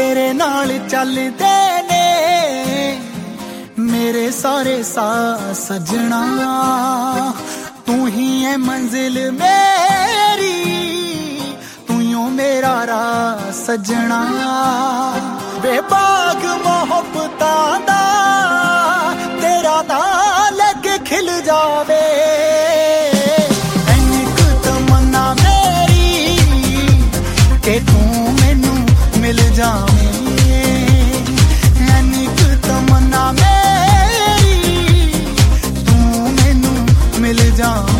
तेरे नाल चलदे ने मेरे सारे साह सजना, तू ही है मंजिल मेरी, तू ही मेरा राह सजना। बेबाग मोहब्बतां दा तेरा नाम लेके खिल जावे, ऐनिक तमन्ना मेरी के तू मैनू मिल जावे, ऐनिक तमन्ना मेरी तू मैनू मिल जावे।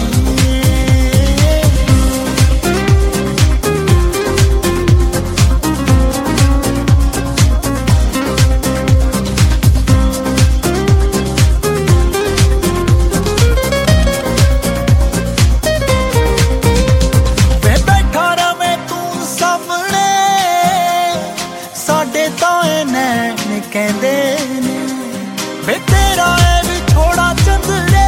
कहंदे ने वे तेरा है विछोड़ा चंदरे,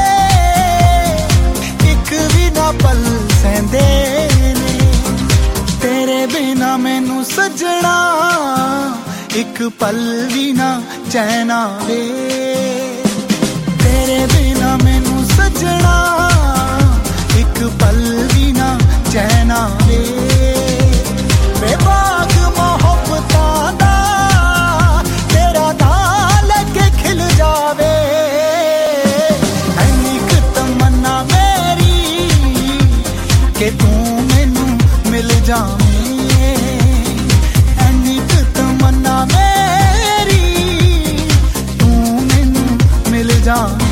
एक भी ना पल सहंदे ने, तेरे बिना मैनू सजना एक पल भी ना चैन आवे, तेरे बिना मैनू सजना एक पल भी ना चैन आवे। बेबाग मोहब्बतां दा के तू मैनू मिल जावे, ऐनिक तमन्ना मेरी तू मैनू मिल जावे।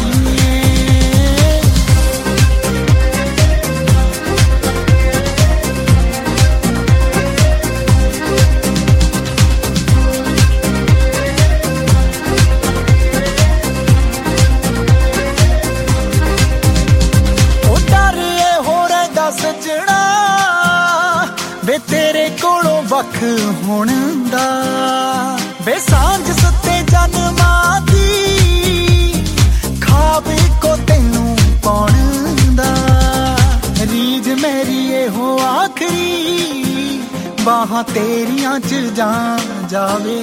सजना वे तेरे कोलों वख होण दा, वे सांझ सत्ते जन्मां दी ख्वाब को तैनू पाउण दा, रीज मेरी एहो आखरी बाहां तेरियां च जा जावे,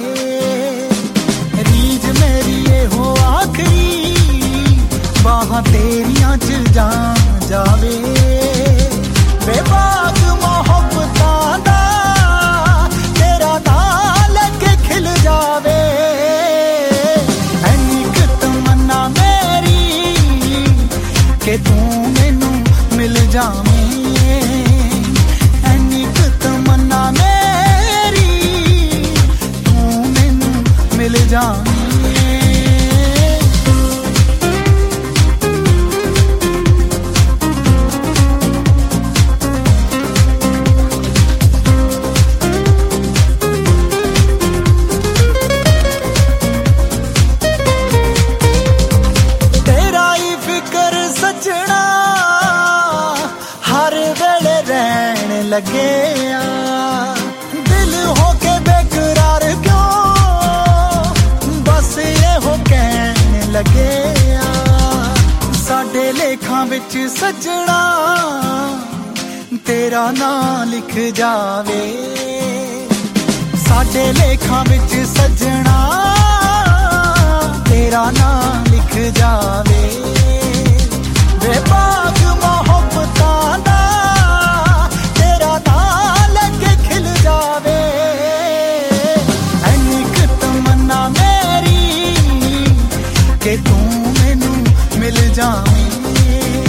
रीज मेरी एहो आखरी बाहां तेरियां च जा जावे। बेबाग मोहब्बतां दा तेरा नाम लेके खिल जावे, ऐनिक तमन्ना मेरी के तू मैनू मिल जावे, ऐनिक तमन्ना मेरी तू मैनू मिल जावे। लगे दिल होके बेकरार क्यों, बस ये हो कहने लगे साडे लेखां विच सजना तेरा नाम लिख जावे, साडे लेखां विच सजना तेरा नाम लिख जावे। बेबाग मोहब्बतां दा के तू मैनू मिल जावे।